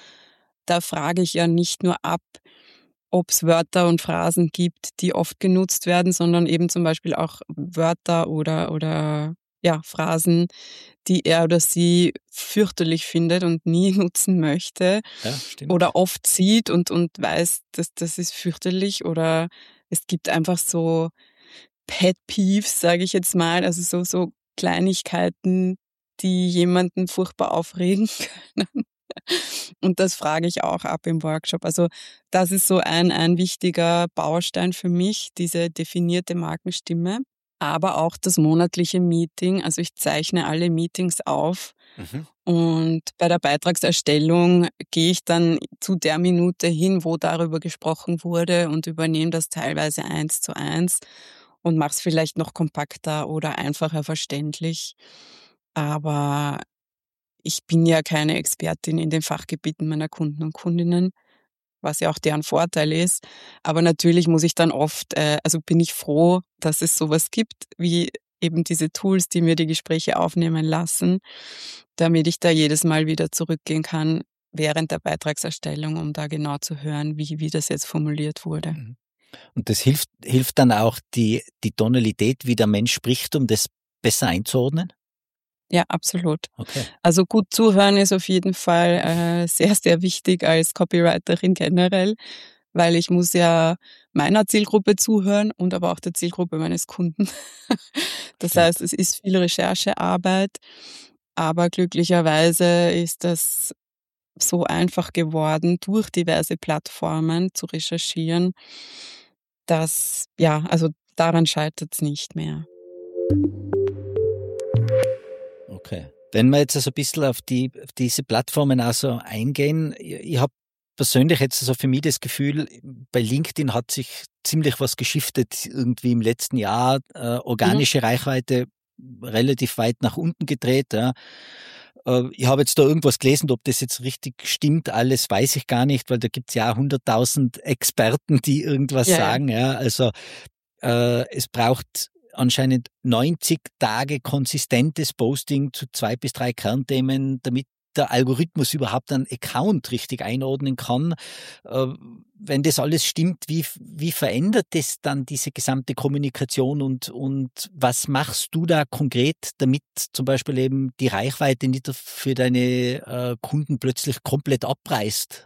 Da frage ich ja nicht nur ab, ob es Wörter und Phrasen gibt, die oft genutzt werden, sondern eben zum Beispiel auch Wörter oder ja, Phrasen, die er oder sie fürchterlich findet und nie nutzen möchte Ja, stimmt. oder oft sieht und weiß, dass das ist fürchterlich, oder es gibt einfach so Pet Peeves, sage ich jetzt mal, also so Kleinigkeiten, die jemanden furchtbar aufregen können. Und das frage ich auch ab im Workshop. Also das ist so ein wichtiger Baustein für mich, diese definierte Markenstimme. Aber auch das monatliche Meeting. Also ich zeichne alle Meetings auf Mhm. und bei der Beitragserstellung gehe ich dann zu der Minute hin, wo darüber gesprochen wurde, und übernehme das teilweise 1:1 und mache es vielleicht noch kompakter oder einfacher verständlich. Aber ich bin ja keine Expertin in den Fachgebieten meiner Kunden und Kundinnen, was ja auch deren Vorteil ist. Aber natürlich muss ich dann oft, also bin ich froh, dass es sowas gibt, wie eben diese Tools, die mir die Gespräche aufnehmen lassen, damit ich da jedes Mal wieder zurückgehen kann während der Beitragserstellung, um da genau zu hören, wie das jetzt formuliert wurde. Mhm. Und das hilft dann auch die Tonalität, wie der Mensch spricht, um das besser einzuordnen? Ja, absolut. Okay. Also gut zuhören ist auf jeden Fall sehr, sehr wichtig als Copywriterin generell, weil ich muss ja meiner Zielgruppe zuhören und aber auch der Zielgruppe meines Kunden. Das Stimmt. heißt, es ist viel Recherchearbeit, aber glücklicherweise ist das so einfach geworden, durch diverse Plattformen zu recherchieren, dass, ja, also daran scheitert es nicht mehr. Okay. Wenn wir jetzt also ein bisschen auf diese Plattformen also eingehen, ich habe persönlich jetzt also für mich das Gefühl, bei LinkedIn hat sich ziemlich was geschiftet irgendwie im letzten Jahr, Mhm. organische Reichweite relativ weit nach unten gedreht, ja. Ich habe jetzt da irgendwas gelesen, ob das jetzt richtig stimmt, alles weiß ich gar nicht, weil da gibt's ja 100.000 Experten, die irgendwas sagen. Ja. Also es braucht anscheinend 90 Tage konsistentes Posting zu 2 bis 3 Kernthemen, damit der Algorithmus überhaupt einen Account richtig einordnen kann. Wenn das alles stimmt, wie verändert das dann diese gesamte Kommunikation und was machst du da konkret, damit zum Beispiel eben die Reichweite nicht für deine Kunden plötzlich komplett abreißt?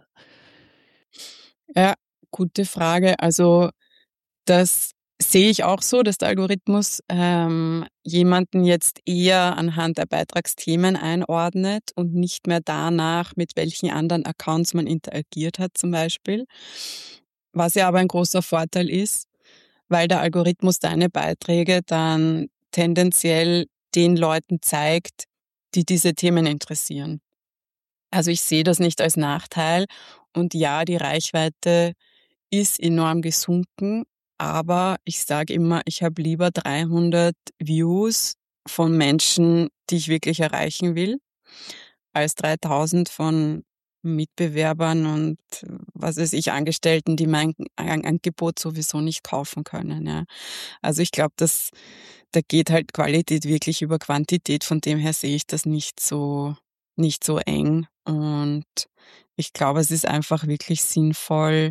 Ja, gute Frage. Also das sehe ich auch so, dass der Algorithmus jemanden jetzt eher anhand der Beitragsthemen einordnet und nicht mehr danach, mit welchen anderen Accounts man interagiert hat zum Beispiel. Was ja aber ein großer Vorteil ist, weil der Algorithmus deine Beiträge dann tendenziell den Leuten zeigt, die diese Themen interessieren. Also ich sehe das nicht als Nachteil und ja, die Reichweite ist enorm gesunken, aber ich sage immer, ich habe lieber 300 Views von Menschen, die ich wirklich erreichen will, als 3.000 von Mitbewerbern und was weiß ich, Angestellten, die mein Angebot sowieso nicht kaufen können. Ja. Also ich glaube, da geht halt Qualität wirklich über Quantität. Von dem her sehe ich das nicht so eng. Und ich glaube, es ist einfach wirklich sinnvoll,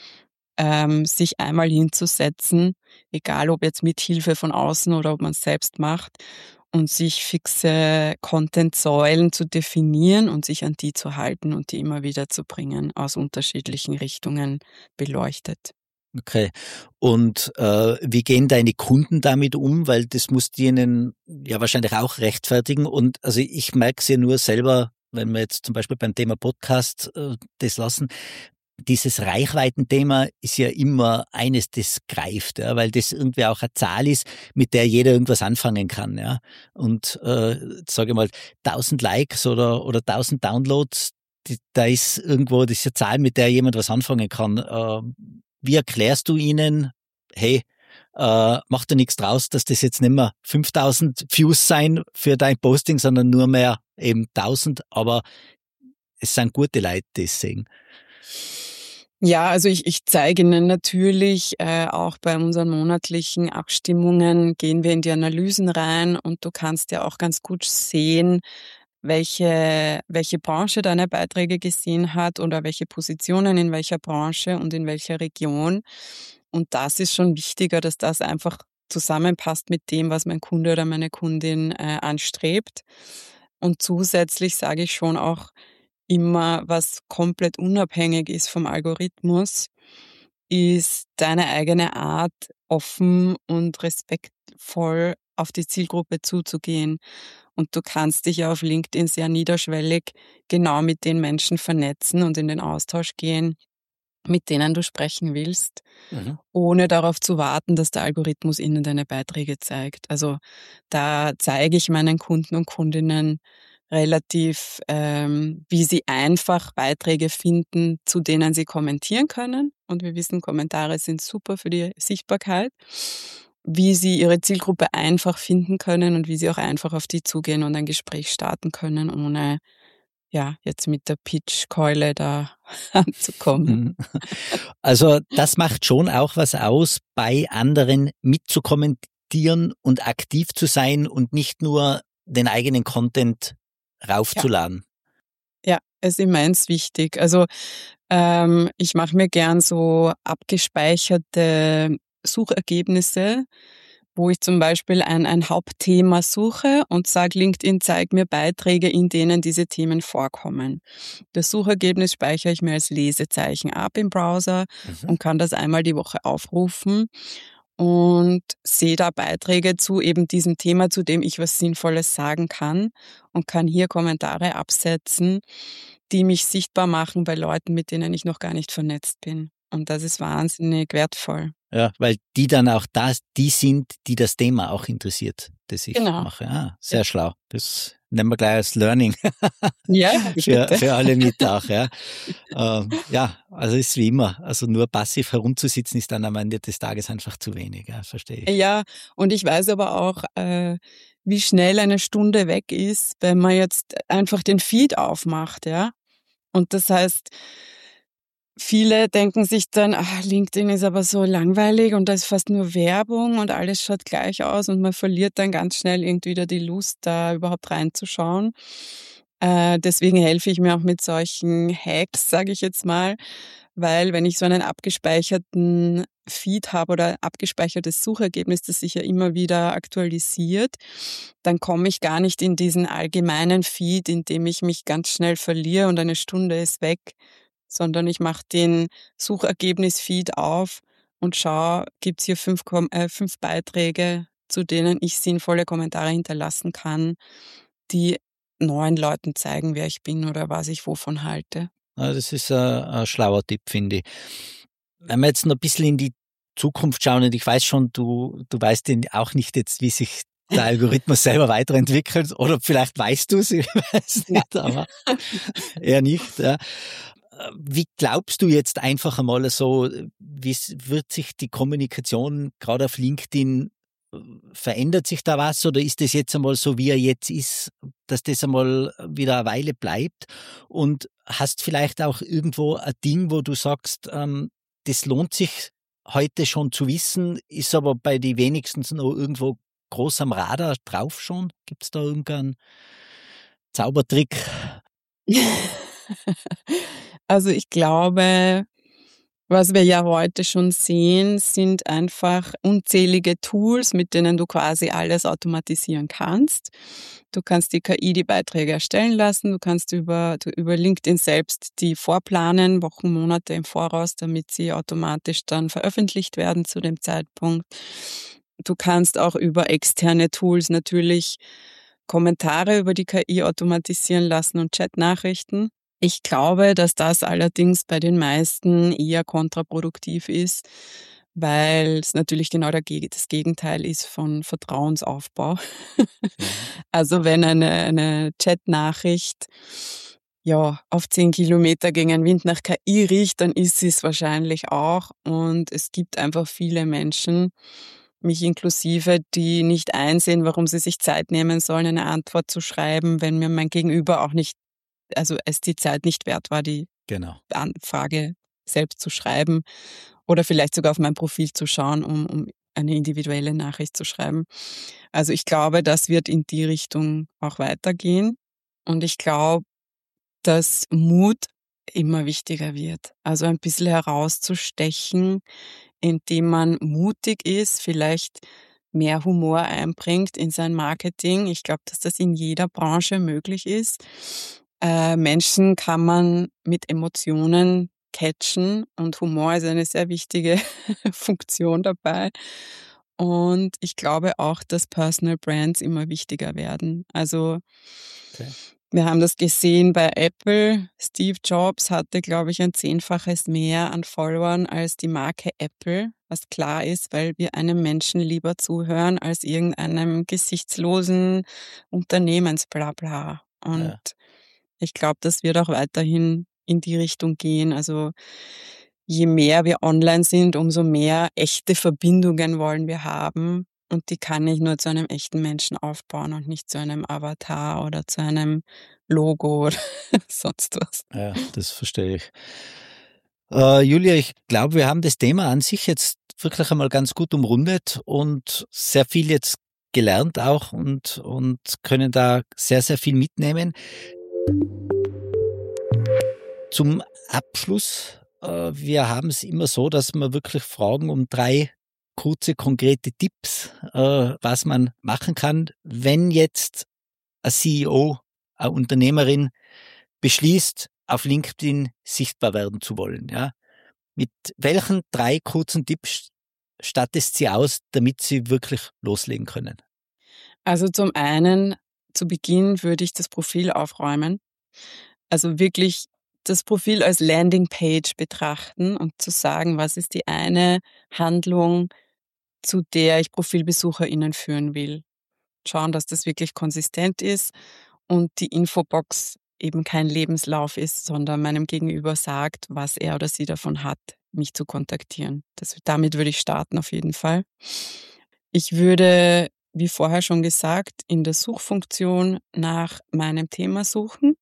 sich einmal hinzusetzen, egal ob jetzt mit Hilfe von außen oder ob man es selbst macht, und sich fixe Content-Säulen zu definieren und sich an die zu halten und die immer wieder zu bringen, aus unterschiedlichen Richtungen beleuchtet. Okay. Und wie gehen deine Kunden damit um? Weil das musst du ihnen ja wahrscheinlich auch rechtfertigen. Und also ich merke es ja nur selber, wenn wir jetzt zum Beispiel beim Thema Podcast das lassen. Dieses Reichweitenthema ist ja immer eines, das greift, ja, weil das irgendwie auch eine Zahl ist, mit der jeder irgendwas anfangen kann. Ja. Und sage ich mal, 1.000 Likes oder 1.000 Downloads, da ist irgendwo, das ist eine Zahl, mit der jemand was anfangen kann. Wie erklärst du ihnen, hey, mach da nichts draus, dass das jetzt nicht mehr 5.000 Views sein für dein Posting, sondern nur mehr eben 1.000, aber es sind gute Leute, die es sehen. Ja, also ich zeige Ihnen natürlich, auch bei unseren monatlichen Abstimmungen gehen wir in die Analysen rein und du kannst ja auch ganz gut sehen, welche Branche deine Beiträge gesehen hat oder welche Positionen in welcher Branche und in welcher Region. Und das ist schon wichtiger, dass das einfach zusammenpasst mit dem, was mein Kunde oder meine Kundin anstrebt. Und zusätzlich sage ich schon auch immer, was komplett unabhängig ist vom Algorithmus, ist deine eigene Art, offen und respektvoll auf die Zielgruppe zuzugehen. Und du kannst dich ja auf LinkedIn sehr niederschwellig genau mit den Menschen vernetzen und in den Austausch gehen, mit denen du sprechen willst, ohne darauf zu warten, dass der Algorithmus ihnen deine Beiträge zeigt. Also da zeige ich meinen Kunden und Kundinnen relativ, wie sie einfach Beiträge finden, zu denen sie kommentieren können. Und wir wissen, Kommentare sind super für die Sichtbarkeit. Wie sie ihre Zielgruppe einfach finden können und wie sie auch einfach auf die zugehen und ein Gespräch starten können, ohne ja jetzt mit der Pitch-Keule da anzukommen. Also das macht schon auch was aus, bei anderen mitzukommentieren und aktiv zu sein und nicht nur den eigenen Content raufzuladen. Ja, ist immens wichtig. Also ich mache mir gern so abgespeicherte Suchergebnisse, wo ich zum Beispiel ein Hauptthema suche und sage, LinkedIn zeigt mir Beiträge, in denen diese Themen vorkommen. Das Suchergebnis speichere ich mir als Lesezeichen ab im Browser und kann das einmal die Woche aufrufen und sehe da Beiträge zu eben diesem Thema, zu dem ich was Sinnvolles sagen kann und kann hier Kommentare absetzen, die mich sichtbar machen bei Leuten, mit denen ich noch gar nicht vernetzt bin. Und das ist wahnsinnig wertvoll. Ja, weil die dann auch die sind, die das Thema auch interessiert, das ich mache. Ah, sehr schlau. Das nehmen wir gleich als Learning. Ja, für alle mit auch, ja. Ja, also ist wie immer. Also nur passiv herumzusitzen ist dann am Ende des Tages einfach zu wenig, ja, verstehe ich. Ja, und ich weiß aber auch, wie schnell eine Stunde weg ist, wenn man jetzt einfach den Feed aufmacht, ja. Und das heißt, viele denken sich dann, LinkedIn ist aber so langweilig und da ist fast nur Werbung und alles schaut gleich aus und man verliert dann ganz schnell irgendwie wieder die Lust, da überhaupt reinzuschauen. Deswegen helfe ich mir auch mit solchen Hacks, sage ich jetzt mal, weil wenn ich so einen abgespeicherten Feed habe oder ein abgespeichertes Suchergebnis, das sich ja immer wieder aktualisiert, dann komme ich gar nicht in diesen allgemeinen Feed, in dem ich mich ganz schnell verliere und eine Stunde ist weg, sondern ich mache den Suchergebnis-Feed auf und schaue, gibt es hier 5 Beiträge, zu denen ich sinnvolle Kommentare hinterlassen kann, die neuen Leuten zeigen, wer ich bin oder was ich wovon halte. Ja, das ist ein schlauer Tipp, finde ich. Wenn wir jetzt noch ein bisschen in die Zukunft schauen, und ich weiß schon, du weißt auch nicht jetzt, wie sich der Algorithmus selber weiterentwickelt, oder vielleicht weißt du es, ich weiß nicht, aber eher nicht. Ja. Wie glaubst du jetzt einfach einmal so, wie wird sich die Kommunikation gerade auf LinkedIn, verändert sich da was oder ist das jetzt einmal so, wie er jetzt ist, dass das einmal wieder eine Weile bleibt? Und hast vielleicht auch irgendwo ein Ding, wo du sagst, das lohnt sich heute schon zu wissen, ist aber bei den wenigsten noch irgendwo groß am Radar drauf schon? Gibt es da irgendeinen Zaubertrick? Also ich glaube, was wir ja heute schon sehen, sind einfach unzählige Tools, mit denen du quasi alles automatisieren kannst. Du kannst die KI die Beiträge erstellen lassen, du kannst über LinkedIn selbst die vorplanen, Wochen, Monate im Voraus, damit sie automatisch dann veröffentlicht werden zu dem Zeitpunkt. Du kannst auch über externe Tools natürlich Kommentare über die KI automatisieren lassen und Chatnachrichten. Ich glaube, dass das allerdings bei den meisten eher kontraproduktiv ist, weil es natürlich genau das Gegenteil ist von Vertrauensaufbau. Also wenn eine Chatnachricht auf 10 Kilometer gegen den Wind nach KI riecht, dann ist sie es wahrscheinlich auch. Und es gibt einfach viele Menschen, mich inklusive, die nicht einsehen, warum sie sich Zeit nehmen sollen, eine Antwort zu schreiben, wenn mir mein Gegenüber auch nicht, also es die Zeit nicht wert war, die Genau. Anfrage selbst zu schreiben oder vielleicht sogar auf mein Profil zu schauen, um eine individuelle Nachricht zu schreiben. Also ich glaube, das wird in die Richtung auch weitergehen. Und ich glaube, dass Mut immer wichtiger wird. Also ein bisschen herauszustechen, indem man mutig ist, vielleicht mehr Humor einbringt in sein Marketing. Ich glaube, dass das in jeder Branche möglich ist. Menschen kann man mit Emotionen catchen und Humor ist eine sehr wichtige Funktion dabei. Und ich glaube auch, dass Personal Brands immer wichtiger werden. Also Okay. wir haben das gesehen bei Apple. Steve Jobs hatte, glaube ich, ein 10-faches mehr an Followern als die Marke Apple, was klar ist, weil wir einem Menschen lieber zuhören als irgendeinem gesichtslosen Unternehmensblabla. Und Ja. ich glaube, das wird auch weiterhin in die Richtung gehen. Also je mehr wir online sind, umso mehr echte Verbindungen wollen wir haben. Und die kann ich nur zu einem echten Menschen aufbauen und nicht zu einem Avatar oder zu einem Logo oder sonst was. Ja, das verstehe ich. Julia, ich glaube, wir haben das Thema an sich jetzt wirklich einmal ganz gut umrundet und sehr viel jetzt gelernt auch und können da sehr, sehr viel mitnehmen. Zum Abschluss, wir haben es immer so, dass wir wirklich fragen um 3 kurze, konkrete Tipps, was man machen kann, wenn jetzt ein CEO, eine Unternehmerin beschließt, auf LinkedIn sichtbar werden zu wollen. Ja? Mit welchen 3 kurzen Tipps stattest sie aus, damit sie wirklich loslegen können? Also zum einen, zu Beginn würde ich das Profil aufräumen. Also wirklich das Profil als Landingpage betrachten und zu sagen, was ist die eine Handlung, zu der ich ProfilbesucherInnen führen will. Schauen, dass das wirklich konsistent ist und die Infobox eben kein Lebenslauf ist, sondern meinem Gegenüber sagt, was er oder sie davon hat, mich zu kontaktieren. Damit würde ich starten auf jeden Fall. Ich würde wie vorher schon gesagt, in der Suchfunktion nach meinem Thema suchen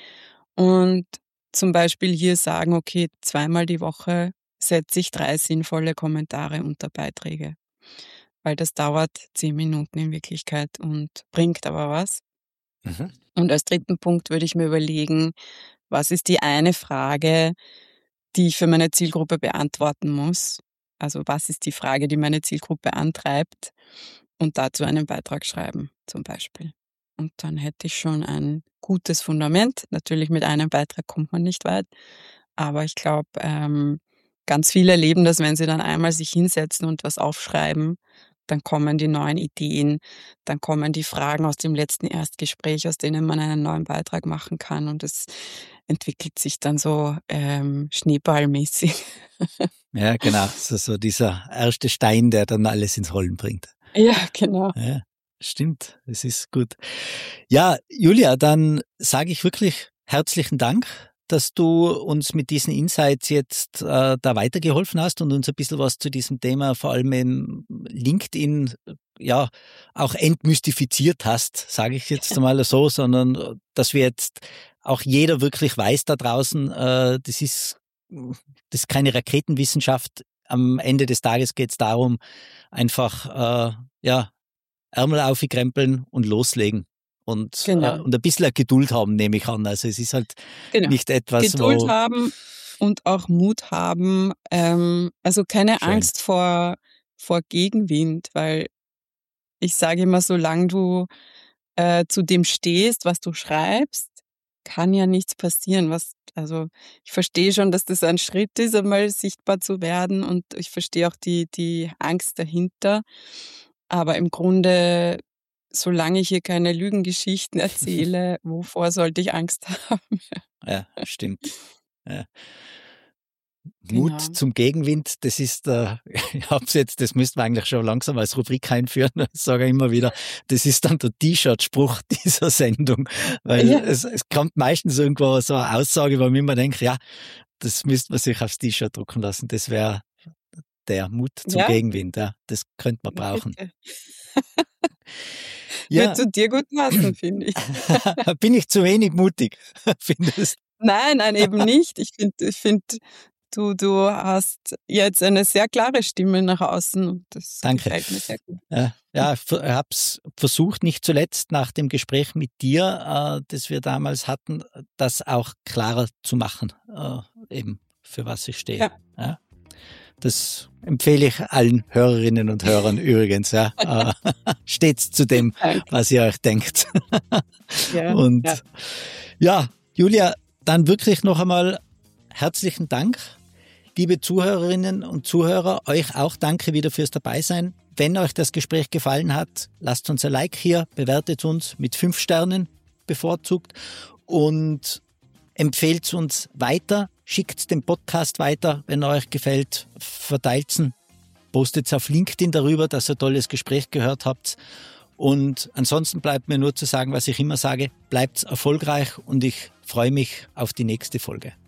und zum Beispiel hier sagen, okay, 2-mal die Woche setze ich 3 sinnvolle Kommentare unter Beiträge, weil das dauert 10 Minuten in Wirklichkeit und bringt aber was. Mhm. Und als 3. Punkt würde ich mir überlegen, was ist die eine Frage, die ich für meine Zielgruppe beantworten muss? Also was ist die Frage, die meine Zielgruppe antreibt? Und dazu einen Beitrag schreiben, zum Beispiel. Und dann hätte ich schon ein gutes Fundament. Natürlich mit einem Beitrag kommt man nicht weit. Aber ich glaube, ganz viele erleben das, wenn sie dann einmal sich hinsetzen und was aufschreiben, dann kommen die neuen Ideen, dann kommen die Fragen aus dem letzten Erstgespräch, aus denen man einen neuen Beitrag machen kann. Und es entwickelt sich dann so schneeballmäßig. Ja, genau. So dieser erste Stein, der dann alles ins Rollen bringt. Ja, genau. Ja, stimmt. Es ist gut. Ja, Julia, dann sage ich wirklich herzlichen Dank, dass du uns mit diesen Insights jetzt da weitergeholfen hast und uns ein bisschen was zu diesem Thema, vor allem in LinkedIn, ja, auch entmystifiziert hast, sage ich jetzt einmal so, sondern dass wir jetzt auch jeder wirklich weiß da draußen, das ist keine Raketenwissenschaft. Am Ende des Tages geht es darum, einfach Ärmel aufkrempeln und loslegen. Und ein bisschen Geduld haben, nehme ich an. Also es ist halt nicht etwas, Geduld haben und auch Mut haben. Also keine Angst vor Gegenwind, weil ich sage immer, solange du zu dem stehst, was du schreibst, kann ja nichts passieren. Also ich verstehe schon, dass das ein Schritt ist, einmal sichtbar zu werden, und ich verstehe auch die Angst dahinter. Aber im Grunde, solange ich hier keine Lügengeschichten erzähle, wovor sollte ich Angst haben? Ja, stimmt. Ja. Genau. Mut zum Gegenwind, das ist, ich hab's jetzt, das müssten wir eigentlich schon langsam als Rubrik einführen, ich sage immer wieder, das ist dann der T-Shirt-Spruch dieser Sendung, weil es kommt meistens irgendwo so eine Aussage, wo man immer denkt, ja, das müsste man sich aufs T-Shirt drucken lassen, das wäre der Mut zum Gegenwind, ja, das könnte man brauchen. Wird zu dir gut passen, finde ich. Bin ich zu wenig mutig, findest du? Nein, eben nicht. Ich finde, du hast jetzt eine sehr klare Stimme nach außen und das gefällt mir sehr gut. Ja, ich habe es versucht, nicht zuletzt nach dem Gespräch mit dir, das wir damals hatten, das auch klarer zu machen, eben für was ich stehe. Ja. Das empfehle ich allen Hörerinnen und Hörern übrigens. Ja. Stets zu dem, was ihr euch denkt. Und Julia, dann wirklich noch einmal herzlichen Dank. Liebe Zuhörerinnen und Zuhörer, euch auch danke wieder fürs Dabeisein. Wenn euch das Gespräch gefallen hat, lasst uns ein Like hier, bewertet uns mit 5 Sternen bevorzugt und empfehlt uns weiter, schickt den Podcast weiter, wenn er euch gefällt, verteilt ihn, postet auf LinkedIn darüber, dass ihr ein tolles Gespräch gehört habt. Und ansonsten bleibt mir nur zu sagen, was ich immer sage, bleibt erfolgreich und ich freue mich auf die nächste Folge.